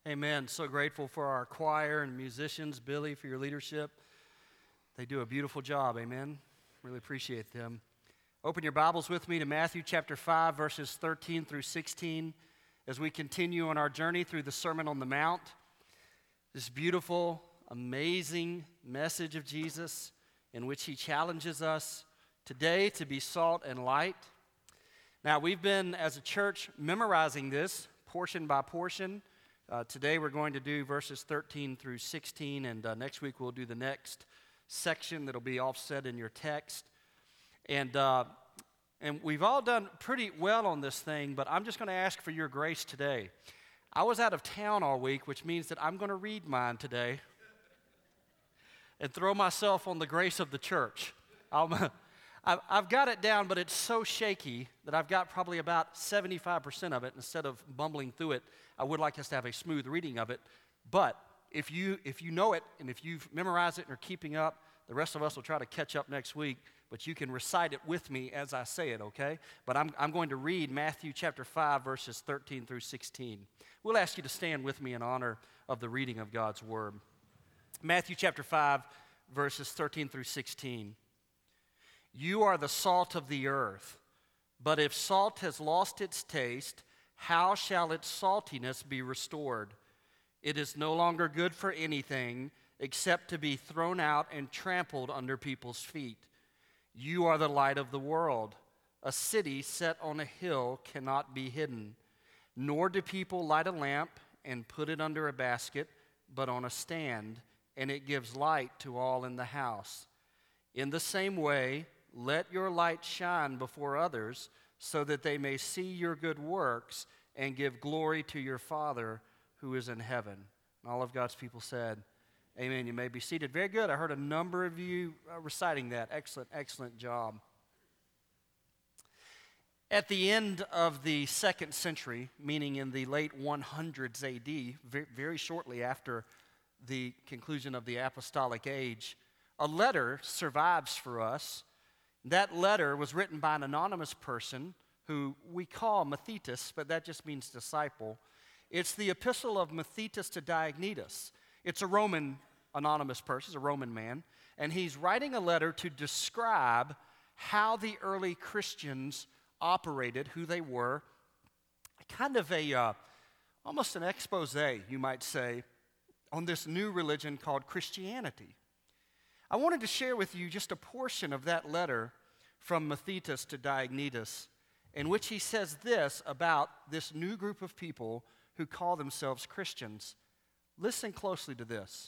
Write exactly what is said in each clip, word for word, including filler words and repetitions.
Amen. So grateful for our choir and musicians. Billy, for your leadership. They do a beautiful job. Amen. Really appreciate them. Open your Bibles with me to Matthew chapter five, verses thirteen through sixteen, as we continue on our journey through the Sermon on the Mount. This beautiful, amazing message of Jesus in which he challenges us today to be salt and light. Now, we've been, as a church, memorizing this portion by portion. Uh, today we're going to do verses thirteen through sixteen, and uh, next week we'll do the next section that'll be offset in your text. And uh, and we've all done pretty well on this thing, but I'm just going to ask for your grace today. I was out of town all week, which means that I'm going to read mine today and throw myself on the grace of the church. I'll, I've got it down, but it's so shaky that I've got probably about seventy-five percent of it. Instead of bumbling through it, I would like us to have a smooth reading of it. But if you if you know it and if you've memorized it and are keeping up, the rest of us will try to catch up next week. But you can recite it with me as I say it, okay? But I'm, I'm going to read Matthew chapter five, verses thirteen through sixteen. We'll ask you to stand with me in honor of the reading of God's word. Matthew chapter five, verses thirteen through sixteen. You are the salt of the earth, but if salt has lost its taste, how shall its saltiness be restored? It is no longer good for anything except to be thrown out and trampled under people's feet. You are the light of the world. A city set on a hill cannot be hidden. Nor do people light a lamp and put it under a basket, but on a stand, and it gives light to all in the house. In the same way, let your light shine before others, so that they may see your good works and give glory to your Father who is in heaven. And all of God's people said, amen. You may be seated. Very good. I heard a number of you uh, reciting that. Excellent, excellent job. At the end of the second century, meaning in the late hundreds A D, very, very shortly after the conclusion of the apostolic age, a letter survives for us. That letter was written by an anonymous person who we call Methetius, but that just means disciple. It's the epistle of Methetius to Diognetus. It's a Roman anonymous person, it's a Roman man, and he's writing a letter to describe how the early Christians operated, who they were, kind of a, uh, almost an expose, you might say, on this new religion called Christianity. I wanted to share with you just a portion of that letter from Methetius to Diognetus, in which he says this about this new group of people who call themselves Christians. Listen closely to this.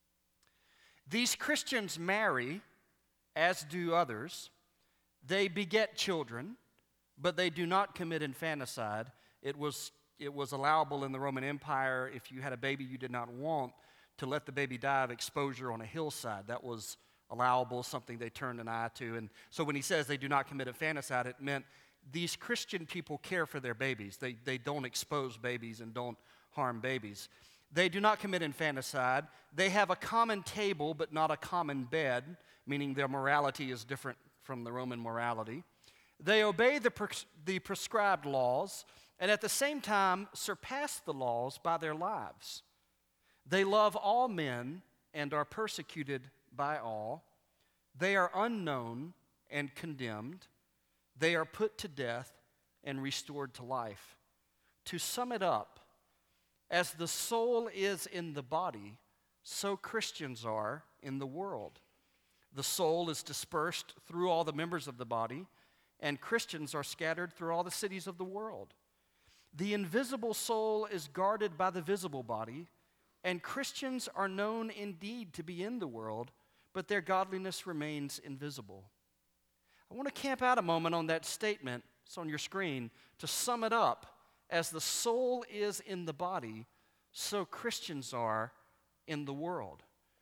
These Christians marry, as do others. They beget children, but they do not commit infanticide. It was, it was allowable in the Roman Empire if you had a baby you did not want to let the baby die of exposure on a hillside. That was allowable, something they turned an eye to. And so when he says they do not commit infanticide, it meant these Christian people care for their babies. They, they don't expose babies and don't harm babies. They do not commit infanticide. They have a common table but not a common bed, meaning their morality is different from the Roman morality. They obey the, pres- the prescribed laws and at the same time surpass the laws by their lives. They love all men and are persecuted by all. They are unknown and condemned. They are put to death and restored to life. To sum it up, as the soul is in the body, so Christians are in the world. The soul is dispersed through all the members of the body, and Christians are scattered through all the cities of the world. The invisible soul is guarded by the visible body, and Christians are known indeed to be in the world, but their godliness remains invisible. I want to camp out a moment on that statement, it's on your screen, to sum it up. As the soul is in the body, so Christians are in the world.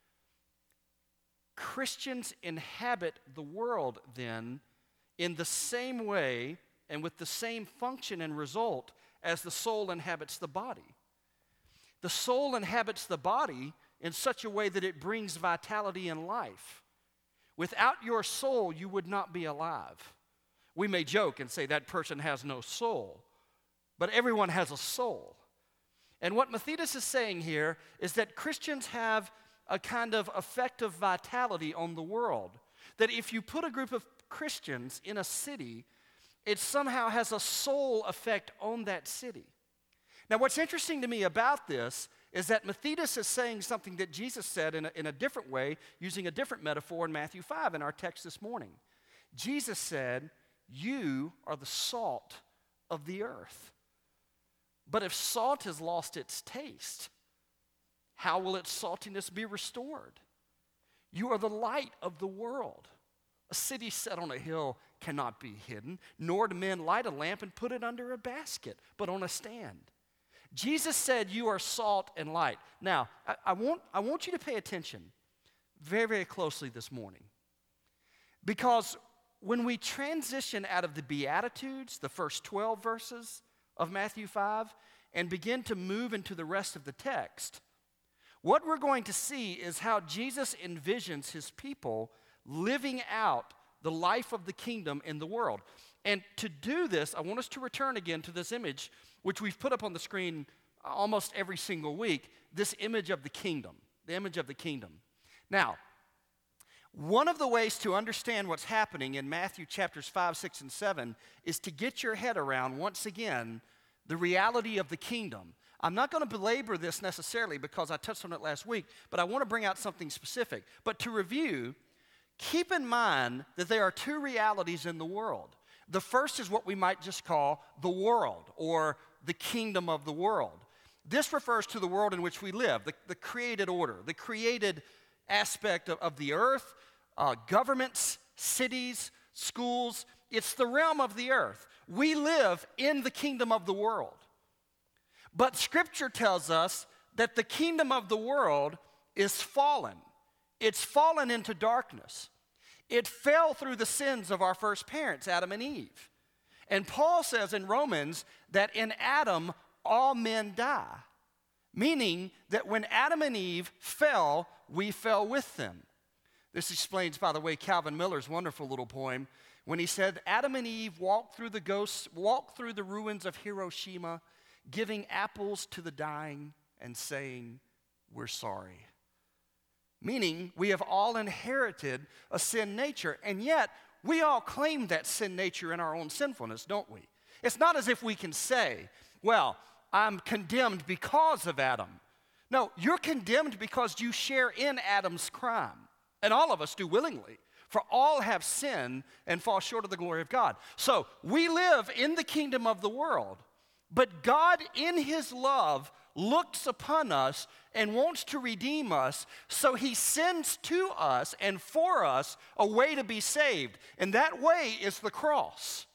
Christians inhabit the world, then, in the same way and with the same function and result as the soul inhabits the body. The soul inhabits the body in such a way that it brings vitality and life. Without your soul, you would not be alive. We may joke and say that person has no soul, but everyone has a soul. And what Methodius is saying here is that Christians have a kind of effective vitality on the world. That if you put a group of Christians in a city, it somehow has a soul effect on that city. Now, what's interesting to me about this is that Methodius is saying something that Jesus said in a, in a different way, using a different metaphor in Matthew five in our text this morning. Jesus said, "You are the salt of the earth." But if salt has lost its taste, how will its saltiness be restored? You are the light of the world. A city set on a hill cannot be hidden, nor do men light a lamp and put it under a basket, but on a stand. Jesus said, "You are salt and light." Now, I, I, want, I want you to pay attention very, very closely this morning. Because when we transition out of the Beatitudes, the first twelve verses of Matthew five, and begin to move into the rest of the text, what we're going to see is how Jesus envisions his people living out the life of the kingdom in the world. And to do this, I want us to return again to this image, which we've put up on the screen almost every single week, this image of the kingdom, the image of the kingdom. Now, one of the ways to understand what's happening in Matthew chapters five, six, and seven is to get your head around, once again, the reality of the kingdom. I'm not going to belabor this necessarily because I touched on it last week, but I want to bring out something specific. But to review, keep in mind that there are two realities in the world. The first is what we might just call the world, or the kingdom of the world. This refers to the world in which we live, the, the created order, the created aspect of, of the earth, uh, governments, cities, schools. It's the realm of the earth. We live in the kingdom of the world. But Scripture tells us that the kingdom of the world is fallen. It's fallen into darkness. It fell through the sins of our first parents, Adam and Eve. And Paul says in Romans that in Adam all men die, meaning that when Adam and Eve fell, we fell with them. This explains, by the way, Calvin Miller's wonderful little poem when he said, "Adam and Eve walked through the ghosts, walked through the ruins of Hiroshima, giving apples to the dying and saying, 'We're sorry.'" Meaning, we have all inherited a sin nature, and yet we all claim that sin nature in our own sinfulness, don't we? It's not as if we can say, "Well, I'm condemned because of Adam." No, you're condemned because you share in Adam's crime, and all of us do willingly. For all have sinned and fall short of the glory of God. So we live in the kingdom of the world, but God in his love looks upon us and wants to redeem us, so he sends to us and for us a way to be saved, and that way is the cross.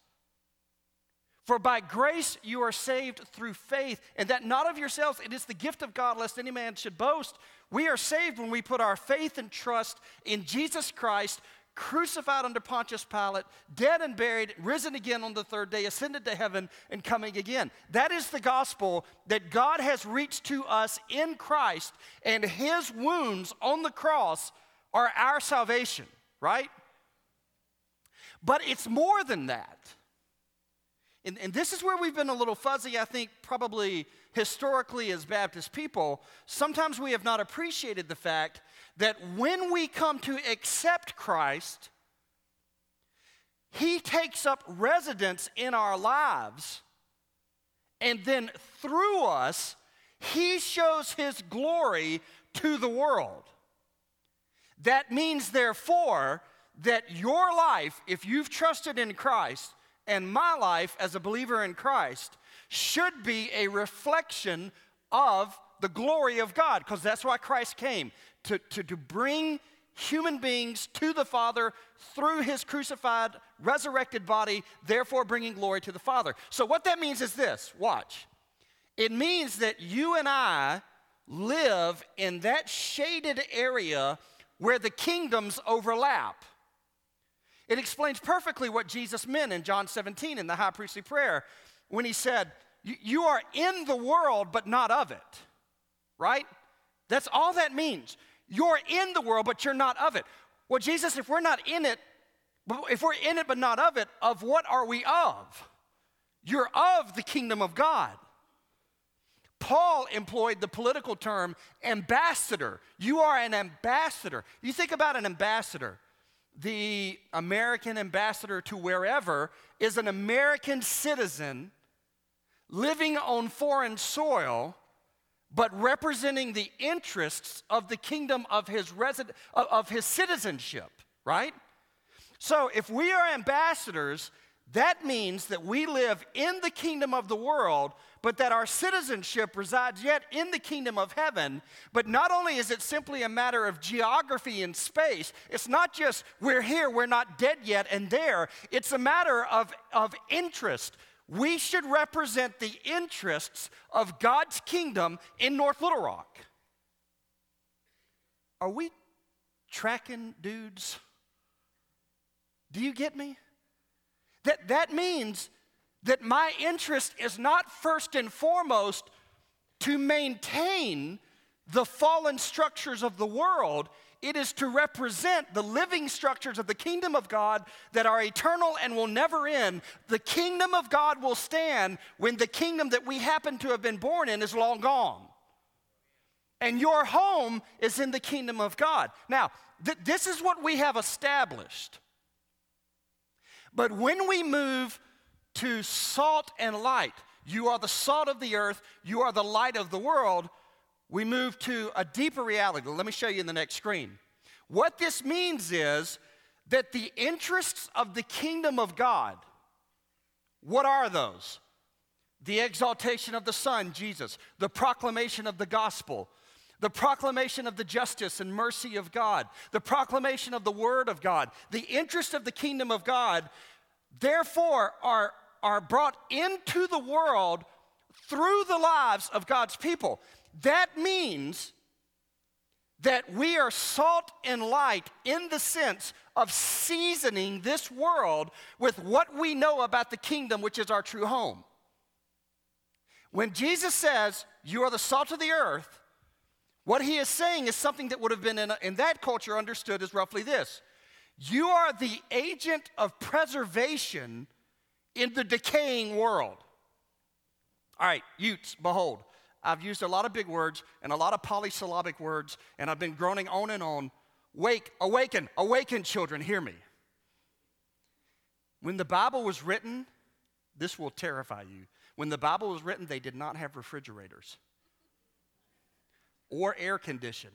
For by grace you are saved through faith, and that not of yourselves, it is the gift of God, lest any man should boast. We are saved when we put our faith and trust in Jesus Christ, crucified under Pontius Pilate, dead and buried, risen again on the third day, ascended to heaven, and coming again. That is the gospel that God has reached to us in Christ, and his wounds on the cross are our salvation, right? But it's more than that. And, and this is where we've been a little fuzzy, I think, probably historically as Baptist people. Sometimes we have not appreciated the fact that when we come to accept Christ, he takes up residence in our lives, and then through us, he shows his glory to the world. That means, therefore, that your life, if you've trusted in Christ, and my life as a believer in Christ, should be a reflection of the glory of God, because that's why Christ came, to, to, to bring human beings to the Father through his crucified, resurrected body, therefore bringing glory to the Father. So what that means is this, watch. It means that you and I live in that shaded area where the kingdoms overlap. It explains perfectly what Jesus meant in John seventeen in the high priestly prayer when he said, you are in the world but not of it, right? That's all that means. You're in the world but you're not of it. Well, Jesus, if we're not in it, if we're in it but not of it, of what are we of? You're of the kingdom of God. Paul employed the political term ambassador. You are an ambassador. You think about an ambassador. The American ambassador to wherever is an American citizen living on foreign soil, but representing the interests of the kingdom of his resident, of his citizenship, right? So if we are ambassadors, that means that we live in the kingdom of the world, but that our citizenship resides yet in the kingdom of heaven. But not only is it simply a matter of geography and space, it's not just we're here, we're not dead yet, and there. It's a matter of, of interest. We should represent the interests of God's kingdom in North Little Rock. Are we tracking, dudes? Do you get me? That, that means that my interest is not first and foremost to maintain the fallen structures of the world. It is to represent the living structures of the kingdom of God that are eternal and will never end. The kingdom of God will stand when the kingdom that we happen to have been born in is long gone. And your home is in the kingdom of God. Now, th- this is what we have established. But when we move to salt and light, you are the salt of the earth, you are the light of the world, we move to a deeper reality. Let me show you in the next screen. What this means is that the interests of the kingdom of God, what are those? The exaltation of the Son, Jesus, the proclamation of the gospel, the proclamation of the justice and mercy of God, the proclamation of the word of God, the interest of the kingdom of God, therefore are, are brought into the world through the lives of God's people. That means that we are salt and light in the sense of seasoning this world with what we know about the kingdom, which is our true home. When Jesus says, you are the salt of the earth, what he is saying is something that would have been in, a, in that culture understood as roughly this. You are the agent of preservation in the decaying world. All right, Utes, behold, I've used a lot of big words and a lot of polysyllabic words, and I've been groaning on and on. Wake, awaken, awaken, children, hear me. When the Bible was written, this will terrify you. When the Bible was written, they did not have refrigerators or air conditioning.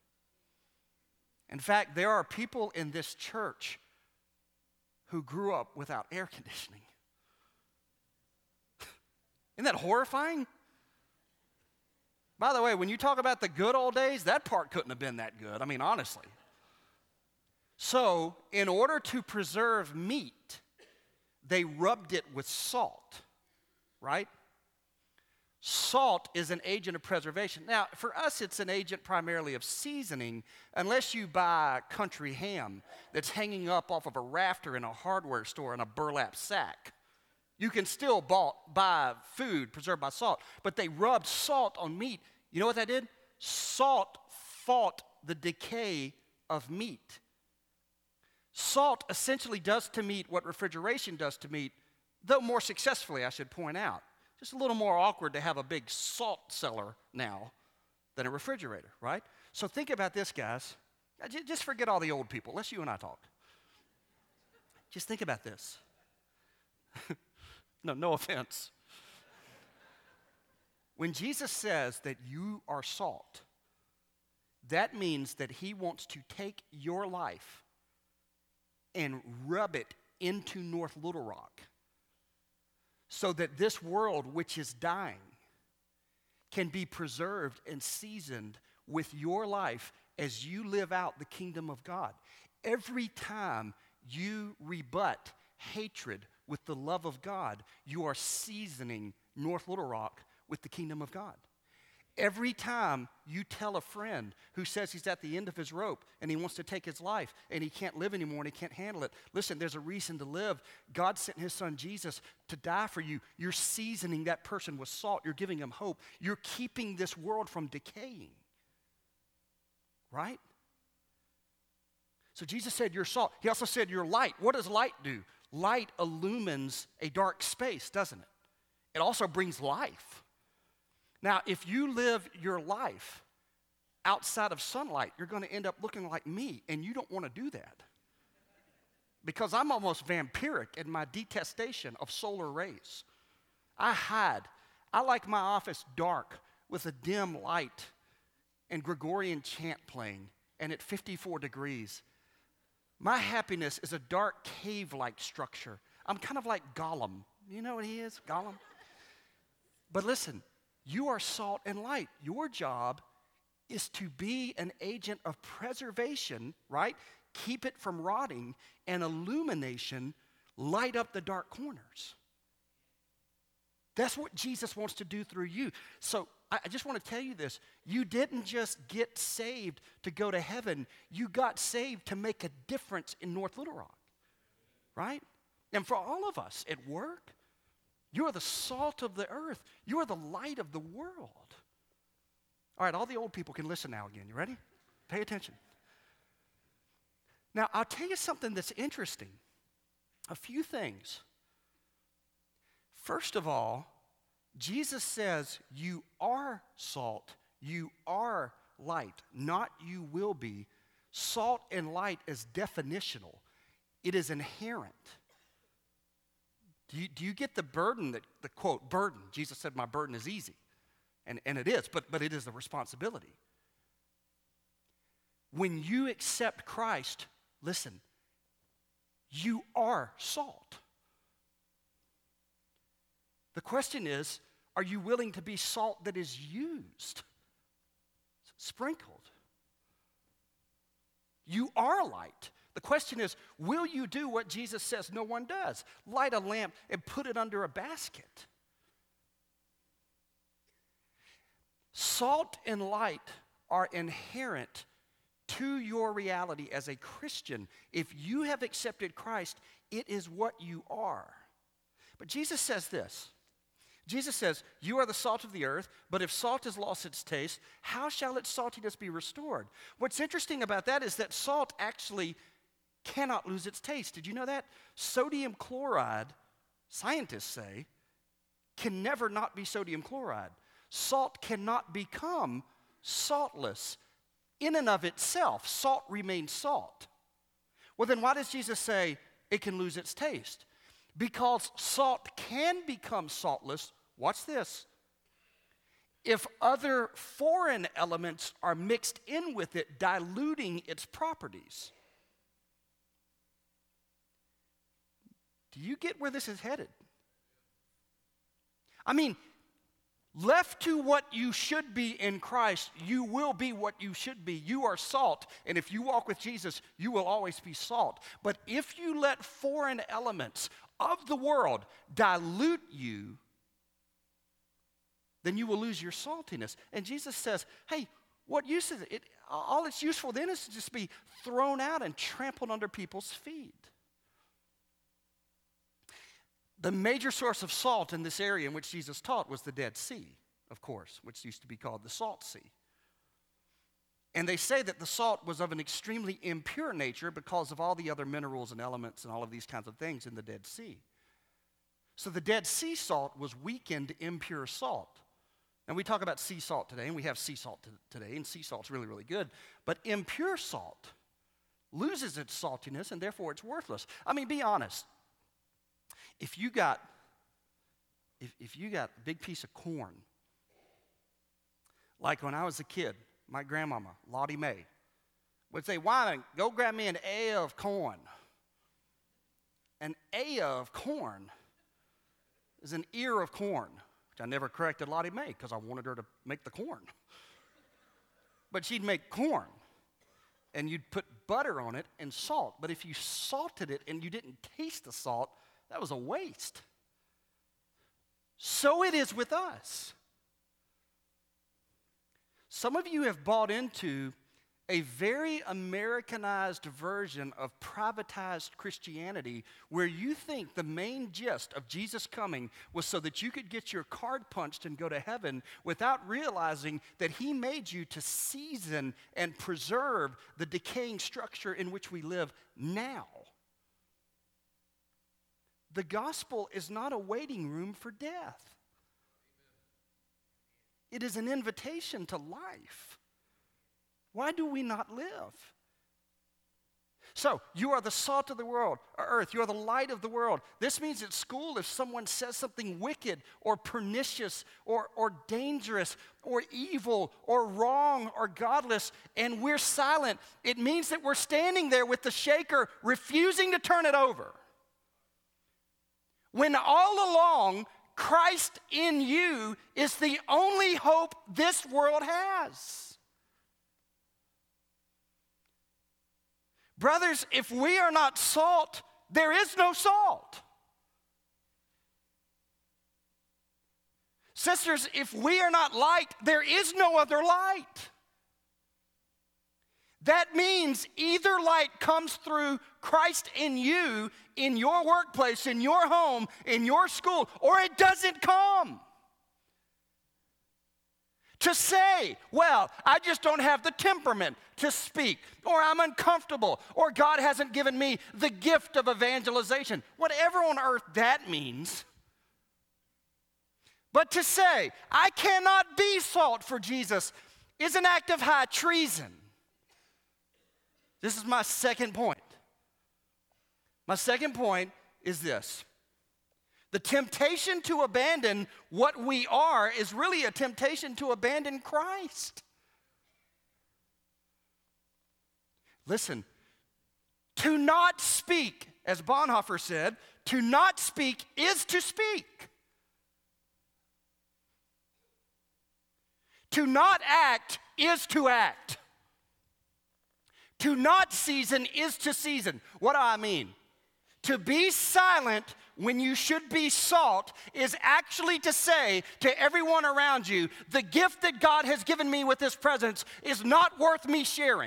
In fact, there are people in this church who grew up without air conditioning. Isn't that horrifying? By the way, when you talk about the good old days, that part couldn't have been that good. I mean, honestly. So, in order to preserve meat, they rubbed it with salt, right? Salt is an agent of preservation. Now, for us, it's an agent primarily of seasoning, unless you buy country ham that's hanging up off of a rafter in a hardware store in a burlap sack. You can still bought, buy food preserved by salt, but they rubbed salt on meat. You know what that did? Salt fought the decay of meat. Salt essentially does to meat what refrigeration does to meat, though more successfully, I should point out. Just a little more awkward to have a big salt cellar now than a refrigerator, right? So think about this, guys. Just forget all the old people. Let's you and I talk. Just think about this. No, no offense. When Jesus says that you are salt, that means that he wants to take your life and rub it into North Little Rock so that this world, which is dying, can be preserved and seasoned with your life as you live out the kingdom of God. Every time you rebut hatred with the love of God, you are seasoning North Little Rock with the kingdom of God. Every time you tell a friend who says he's at the end of his rope and he wants to take his life and he can't live anymore and he can't handle it, listen, there's a reason to live. God sent his son Jesus to die for you. You're seasoning that person with salt. You're giving him hope. You're keeping this world from decaying. Right? So Jesus said you're salt. He also said you're light. What does light do? Light illumines a dark space, doesn't it? It also brings life. Now, if you live your life outside of sunlight, you're going to end up looking like me, and you don't want to do that. Because I'm almost vampiric in my detestation of solar rays. I hide. I like my office dark with a dim light and Gregorian chant playing, and at fifty-four degrees. My happiness is a dark cave-like structure. I'm kind of like Gollum. You know what he is? Gollum? But listen, you are salt and light. Your job is to be an agent of preservation, right? Keep it from rotting, and illumination, light up the dark corners. That's what Jesus wants to do through you. So I, I just want to tell you this. You didn't just get saved to go to heaven. You got saved to make a difference in North Little Rock, right? And for all of us at work, you are the salt of the earth. You are the light of the world. All right, all the old people can listen now again. You ready? Pay attention. Now, I'll tell you something that's interesting. A few things. First of all, Jesus says you are salt, you are light, not you will be. Salt and light is definitional. It is inherent. Do you, do you get the burden that, the quote, burden? Jesus said, my burden is easy. And, and it is, but, but it is the responsibility. When you accept Christ, listen, you are salt. The question is, are you willing to be salt that is used, sprinkled? You are light. The question is, will you do what Jesus says no one does? Light a lamp and put it under a basket. Salt and light are inherent to your reality as a Christian. If you have accepted Christ, it is what you are. But Jesus says this. Jesus says, you are the salt of the earth, but if salt has lost its taste, how shall its saltiness be restored? What's interesting about that is that salt actually cannot lose its taste. Did you know that? Sodium chloride, scientists say, can never not be sodium chloride. Salt cannot become saltless. In and of itself, salt remains salt. Well, then why does Jesus say it can lose its taste? Because salt can become saltless, watch this, if other foreign elements are mixed in with it, diluting its properties. Do you get where this is headed? I mean, left to what you should be in Christ, you will be what you should be. You are salt, and if you walk with Jesus, you will always be salt. But if you let foreign elements of the world dilute you, then you will lose your saltiness. And Jesus says, hey, what use is it? it? All it's useful then is to just be thrown out and trampled under people's feet. The major source of salt in this area in which Jesus taught was the Dead Sea, of course, which used to be called the Salt Sea. And they say that the salt was of an extremely impure nature because of all the other minerals and elements and all of these kinds of things in the Dead Sea. So the Dead Sea salt was weakened, impure salt. And we talk about sea salt today, and we have sea salt t- today, and sea salt's really, really good. But impure salt loses its saltiness, and therefore it's worthless. I mean, be honest. If you got, if, if you got a big piece of corn, like when I was a kid, my grandmama, Lottie Mae, would say, Wyman, go grab me an ear of corn. An ear of corn is an ear of corn, which I never corrected Lottie Mae because I wanted her to make the corn. But she'd make corn, and you'd put butter on it and salt. But if you salted it and you didn't taste the salt, that was a waste. So it is with us. Some of you have bought into a very Americanized version of privatized Christianity where you think the main gist of Jesus coming was so that you could get your card punched and go to heaven without realizing that he made you to season and preserve the decaying structure in which we live now. The gospel is not a waiting room for death. It is an invitation to life. Why do we not live? So, you are the salt of the world, or earth. You are the light of the world. This means at school, if someone says something wicked or pernicious or, or dangerous or evil or wrong or godless, and we're silent, it means that we're standing there with the shaker, refusing to turn it over. When all along, Christ in you is the only hope this world has. Brothers, if we are not salt, there is no salt. Sisters, if we are not light, there is no other light. That means either light comes through Christ in you, in your workplace, in your home, in your school, or it doesn't come. To say, well, I just don't have the temperament to speak, or I'm uncomfortable, or God hasn't given me the gift of evangelization, whatever on earth that means. But to say, I cannot be salt for Jesus is an act of high treason. This is my second point. My second point is this. The temptation to abandon what we are is really a temptation to abandon Christ. Listen, to not speak, as Bonhoeffer said, to not speak is to speak. To not act is to act. To not season is to season. What do I mean? To be silent when you should be salt is actually to say to everyone around you, the gift that God has given me with His presence is not worth me sharing.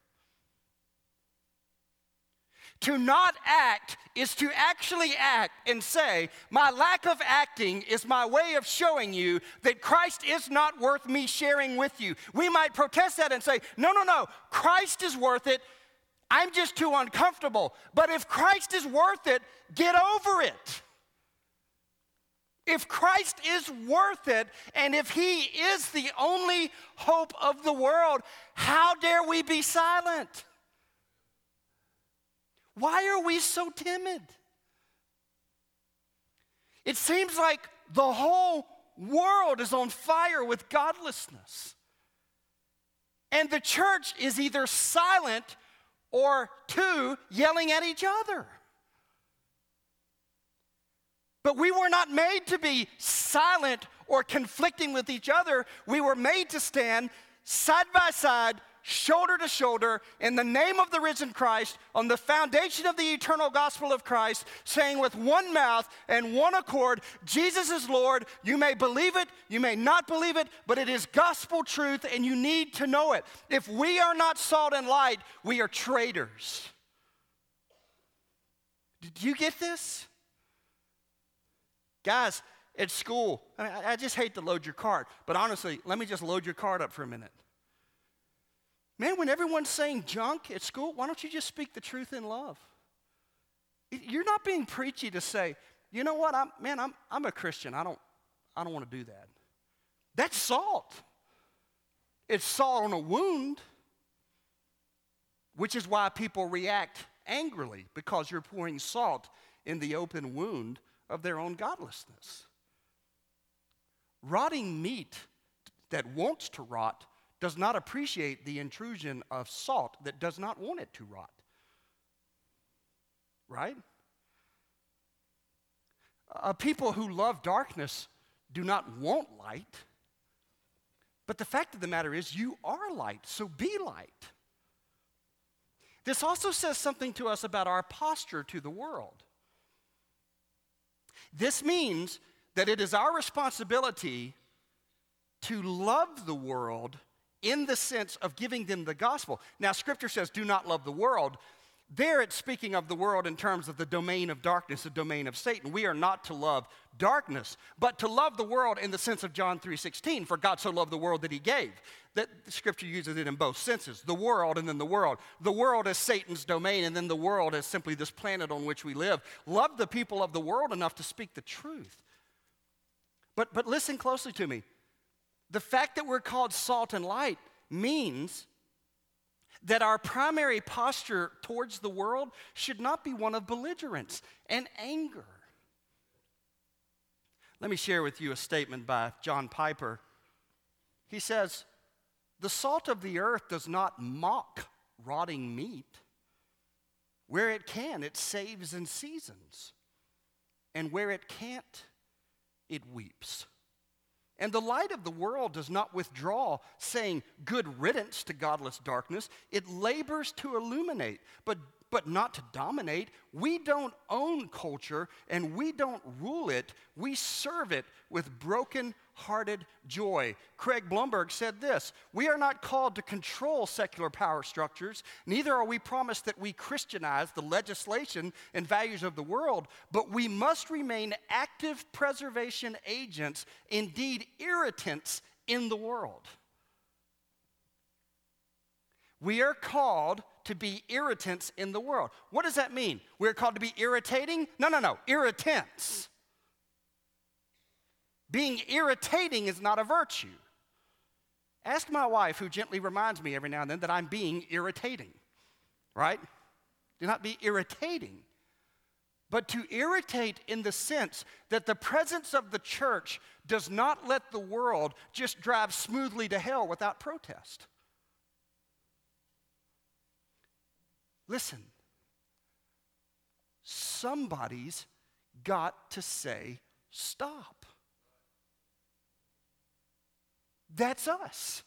To not act is to actually act and say, my lack of acting is my way of showing you that Christ is not worth me sharing with you. We might protest that and say, no, no, no, Christ is worth it. I'm just too uncomfortable. But if Christ is worth it, get over it. If Christ is worth it, and if He is the only hope of the world, how dare we be silent? Why are we so timid? It seems like the whole world is on fire with godlessness. And the church is either silent or two, yelling at each other. But we were not made to be silent or conflicting with each other. We were made to stand side by side, shoulder to shoulder, in the name of the risen Christ, on the foundation of the eternal gospel of Christ, saying with one mouth and one accord, Jesus is Lord. You may believe it, you may not believe it, but it is gospel truth and you need to know it. If we are not salt and light, we are traitors. Did you get this? Guys, at school, I, mean, I just hate to load your cart, but honestly, let me just load your cart up for a minute. Man, when everyone's saying junk at school, why don't you just speak the truth in love? You're not being preachy to say, you know what, I'm, man, I'm, I'm a Christian. I don't, I don't want to do that. That's salt. It's salt on a wound, which is why people react angrily, because you're pouring salt in the open wound of their own godlessness. Rotting meat that wants to rot does not appreciate the intrusion of salt that does not want it to rot. Right? Uh, people who love darkness do not want light. But the fact of the matter is, you are light, so be light. This also says something to us about our posture to the world. This means that it is our responsibility to love the world in the sense of giving them the gospel. Now, Scripture says, do not love the world. There it's speaking of the world in terms of the domain of darkness, the domain of Satan. We are not to love darkness, but to love the world in the sense of John three sixteen, for God so loved the world that He gave. That the Scripture uses it in both senses, the world and then the world. The world is Satan's domain, and then the world is simply this planet on which we live. Love the people of the world enough to speak the truth. But, but listen closely to me. The fact that we're called salt and light means that our primary posture towards the world should not be one of belligerence and anger. Let me share with you a statement by John Piper. He says, "The salt of the earth does not mock rotting meat. Where it can, it saves and seasons. And where it can't, it weeps. And the light of the world does not withdraw, saying, 'Good riddance to godless darkness.' It labors to illuminate, but, but not to dominate. We don't own culture, and we don't rule it. We serve it with broken-hearted joy." Craig Blomberg said this, "We are not called to control secular power structures. Neither are we promised that we Christianize the legislation and values of the world, but we must remain active preservation agents, indeed irritants in the world." We are called to be irritants in the world. What does that mean? We're called to be irritating? No, no, no, irritants. Being irritating is not a virtue. Ask my wife, who gently reminds me every now and then that I'm being irritating, right? Do not be irritating. But to irritate in the sense that the presence of the church does not let the world just drive smoothly to hell without protest. Listen, somebody's got to say stop. That's us.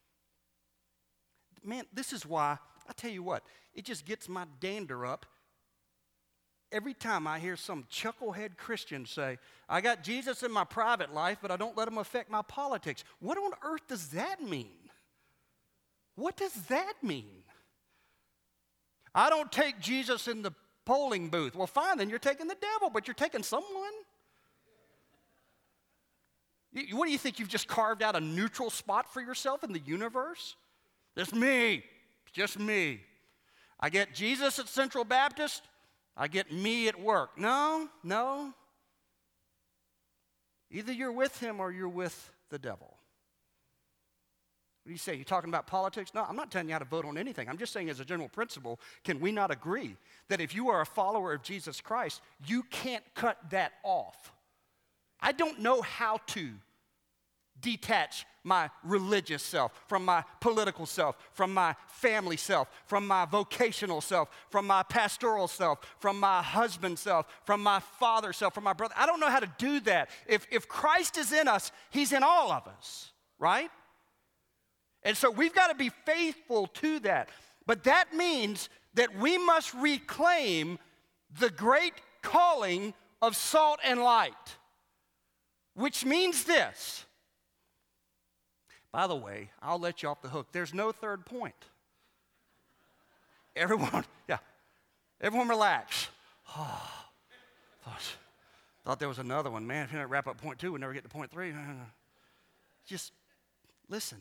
Man, this is why, I tell you what, it just gets my dander up every time I hear some chucklehead Christian say, "I got Jesus in my private life, but I don't let him affect my politics." What on earth does that mean? What does that mean? "I don't take Jesus in the polling booth." Well, fine, then you're taking the devil, but you're taking someone. You, what do you think? You've just carved out a neutral spot for yourself in the universe? It's me. It's just me. I get Jesus at Central Baptist. I get me at work. No, no. Either you're with him or you're with the devil. What do you say? You're talking about politics? No, I'm not telling you how to vote on anything. I'm just saying as a general principle, can we not agree that if you are a follower of Jesus Christ, you can't cut that off? I don't know how to detach my religious self from my political self, from my family self, from my vocational self, from my pastoral self, from my husband self, from my father self, from my brother. I don't know how to do that. If, if Christ is in us, he's in all of us, right? And so we've got to be faithful to that. But that means that we must reclaim the great calling of salt and light, which means this. By the way, I'll let you off the hook. There's no third point. Everyone, yeah, everyone relax. Oh, thought, thought there was another one. Man, if you don't wrap up point two, we'll never get to point three. Just listen.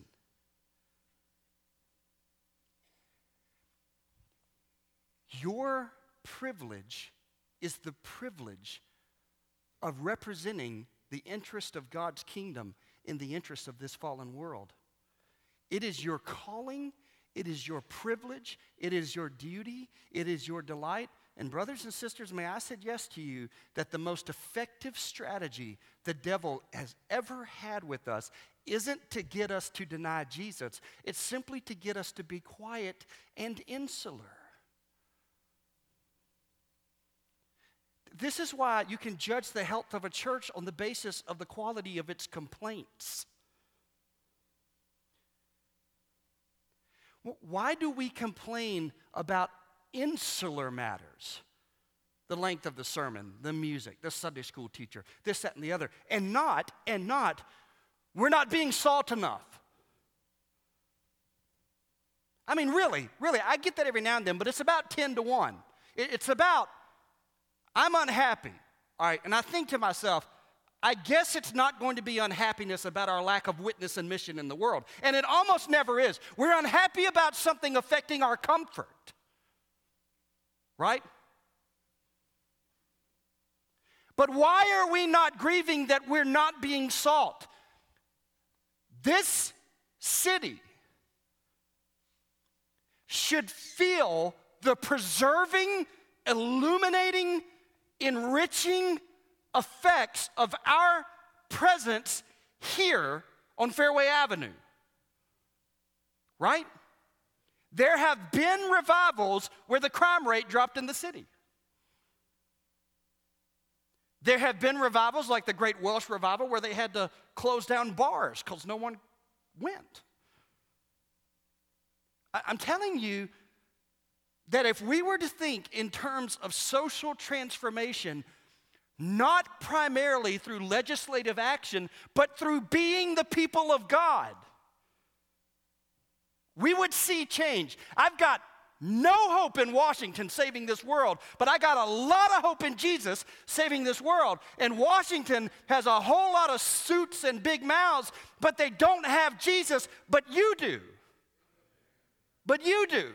Your privilege is the privilege of representing the interest of God's kingdom in the interest of this fallen world. It is your calling, it is your privilege, it is your duty, it is your delight. And brothers and sisters, may I suggest to you that the most effective strategy the devil has ever had with us isn't to get us to deny Jesus. It's simply to get us to be quiet and insular. This is why you can judge the health of a church on the basis of the quality of its complaints. Why do we complain about insular matters? The length of the sermon, the music, the Sunday school teacher, this, that, and the other, and not, and not, we're not being salt enough. I mean, really, really, I get that every now and then, but it's about ten to one. It's about, I'm unhappy, all right, and I think to myself, I guess it's not going to be unhappiness about our lack of witness and mission in the world, and it almost never is. We're unhappy about something affecting our comfort, right? But why are we not grieving that we're not being salt? This city should feel the preserving, illuminating, enriching effects of our presence here on Fairway Avenue. Right? There have been revivals where the crime rate dropped in the city. There have been revivals like the Great Welsh Revival where they had to close down bars because no one went. I- I'm telling you that if we were to think in terms of social transformation, not primarily through legislative action, but through being the people of God, we would see change. I've got no hope in Washington saving this world, but I got a lot of hope in Jesus saving this world. And Washington has a whole lot of suits and big mouths, but they don't have Jesus, but you do. But you do.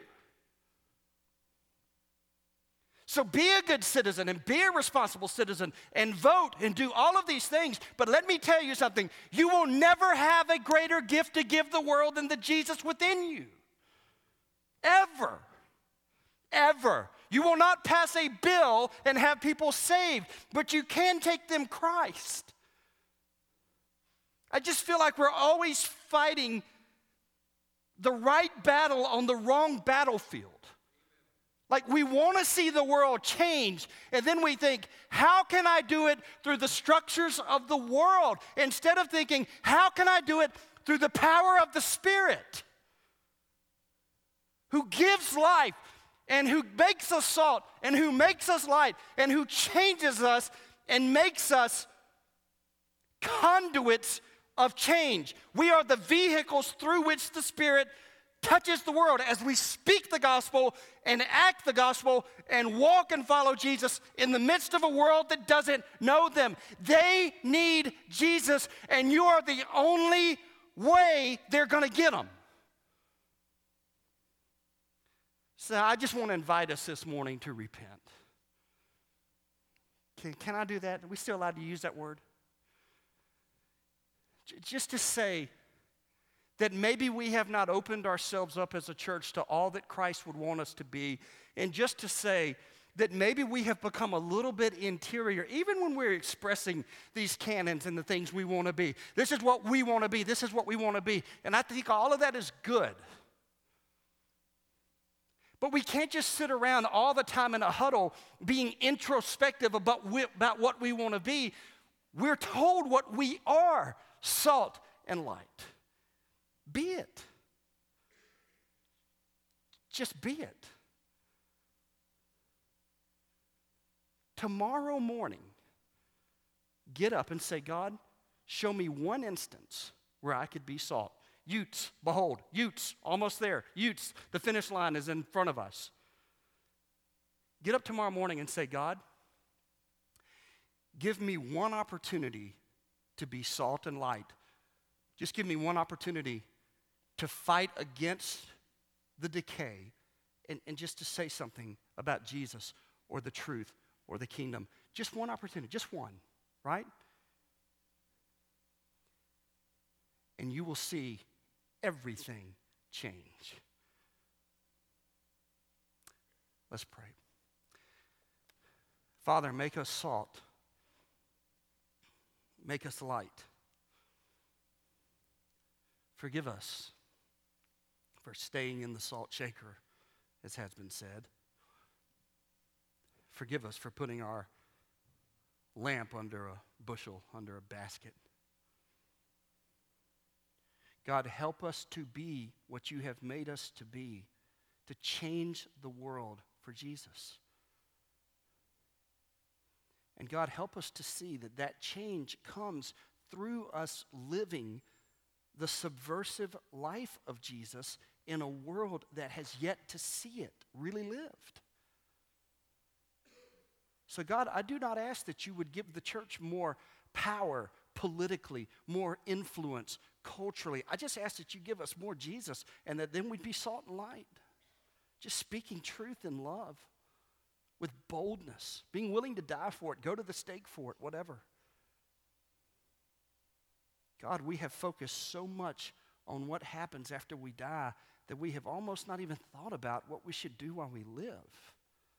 So be a good citizen and be a responsible citizen and vote and do all of these things. But let me tell you something. You will never have a greater gift to give the world than the Jesus within you. Ever. Ever. You will not pass a bill and have people saved, but you can take them Christ. I just feel like we're always fighting the right battle on the wrong battlefield. Like we want to see the world change, and then we think, how can I do it through the structures of the world? Instead of thinking, how can I do it through the power of the Spirit, who gives life and who makes us salt and who makes us light and who changes us and makes us conduits of change. We are the vehicles through which the Spirit touches the world as we speak the gospel and act the gospel and walk and follow Jesus in the midst of a world that doesn't know them. They need Jesus, and you are the only way they're going to get them. So I just want to invite us this morning to repent. Can, can I do that? Are we still allowed to use that word? J- just to say that maybe we have not opened ourselves up as a church to all that Christ would want us to be, and just to say that maybe we have become a little bit interior, even when we're expressing these canons and the things we want to be. This is what we want to be. This is what we want to be. And I think all of that is good. But we can't just sit around all the time in a huddle being introspective about, we, about what we want to be. We're told what we are, salt and light. Be it. Just be it. Tomorrow morning, get up and say, God, show me one instance where I could be salt. Utes, behold, Utes, almost there. Utes, the finish line is in front of us. Get up tomorrow morning and say, God, give me one opportunity to be salt and light. Just give me one opportunity to fight against the decay and, and just to say something about Jesus or the truth or the kingdom. Just one opportunity, just one, right? And you will see everything change. Let's pray. Father, make us salt. Make us light. Forgive us for staying in the salt shaker, as has been said. Forgive us for putting our lamp under a bushel, under a basket. God, help us to be what you have made us to be, to change the world for Jesus. And God, help us to see that that change comes through us living the subversive life of Jesus in a world that has yet to see it really lived. So God, I do not ask that you would give the church more power politically, more influence culturally. I just ask that you give us more Jesus and that then we'd be salt and light. Just speaking truth in love with boldness, being willing to die for it, go to the stake for it, whatever. God, we have focused so much on what happens after we die that we have almost not even thought about what we should do while we live.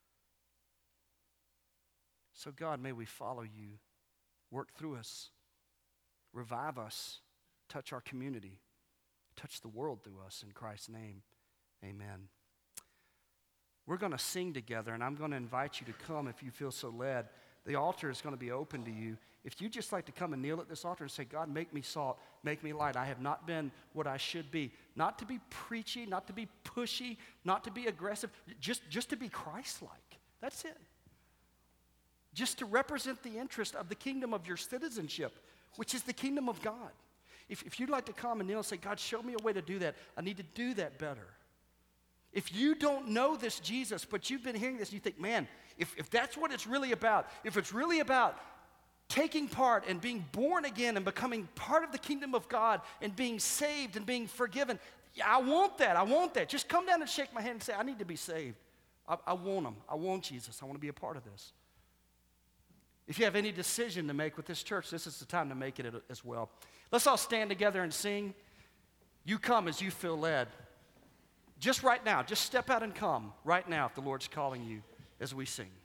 So God, may we follow you, work through us, revive us, touch our community, touch the world through us. In Christ's name, amen. We're going to sing together, and I'm going to invite you to come if you feel so led. The altar is going to be open to you. If you'd just like to come and kneel at this altar and say, God, make me salt, make me light. I have not been what I should be. Not to be preachy, not to be pushy, not to be aggressive, just, just to be Christ-like. That's it. Just to represent the interest of the kingdom of your citizenship, which is the kingdom of God. If, if you'd like to come and kneel and say, God, show me a way to do that, I need to do that better. If you don't know this Jesus, but you've been hearing this, and you think, man, if, if that's what it's really about, if it's really about taking part and being born again and becoming part of the kingdom of God and being saved and being forgiven, yeah, I want that, I want that. Just come down and shake my hand and say, I need to be saved. I, I want him. I want Jesus. I want to be a part of this. If you have any decision to make with this church, this is the time to make it as well. Let's all stand together and sing. You come as you feel led. Just right now, just step out and come right now if the Lord's calling you as we sing.